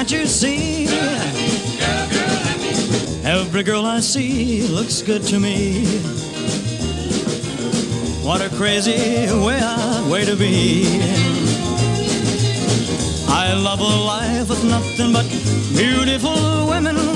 Can't you see? Every girl I see looks good to me. What a crazy way to be. I love a life with nothing but beautiful women